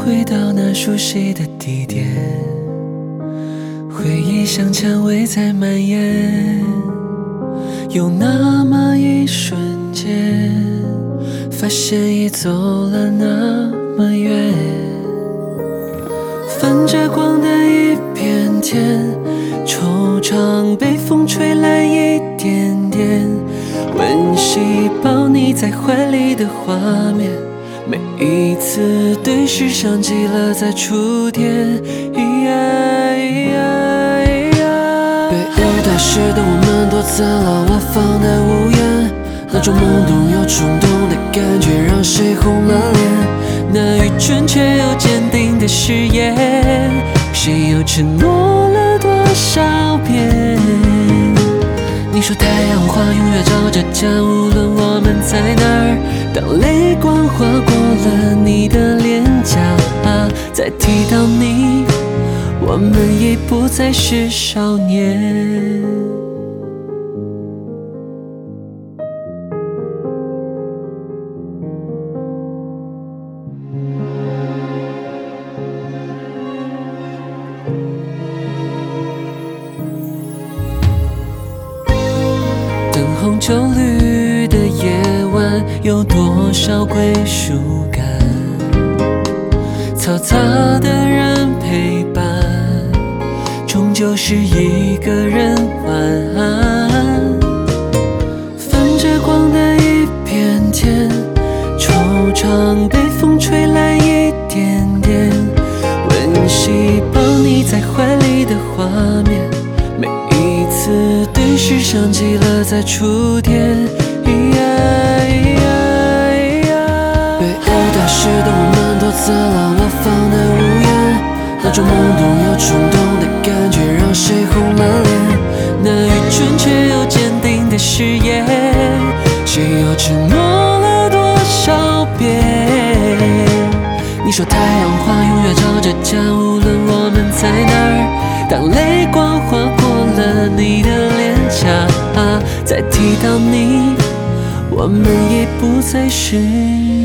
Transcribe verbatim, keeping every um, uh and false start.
回到那熟悉的地点，回忆像蔷薇在蔓延，有那么一瞬间，发现已走了那么远。泛着光的一片天，惆怅被风吹来一点点，温习抱你在怀里的画面，每一次对视像极了在触电。被雨打湿的我们躲在了瓦房的屋檐，那种懵懂又冲动的感觉让谁红了脸。那愚蠢却又坚定的誓言，谁又承诺了多少遍？你说太阳花永远照着家，无论我们在哪儿。当泪光划过了你的脸颊，再提到你，我们已不再是少年。灯红酒绿的夜晚，有多少归属感？嘈杂的人陪伴，终究是一个人晚安。泛着光的一片天，惆怅被风吹来一点点，温习抱你在怀里的画面，每一次对视像极了在触电。被雨打湿的我们躲在了瓦房的屋檐，那种懵懂又冲动的感觉让谁红了脸。那愚蠢却又坚定的誓言，谁又承诺了多少遍？你说太阳花永远照着家，无论我们在哪儿。当泪光划过了你的脸颊，再提到你，我们已不再是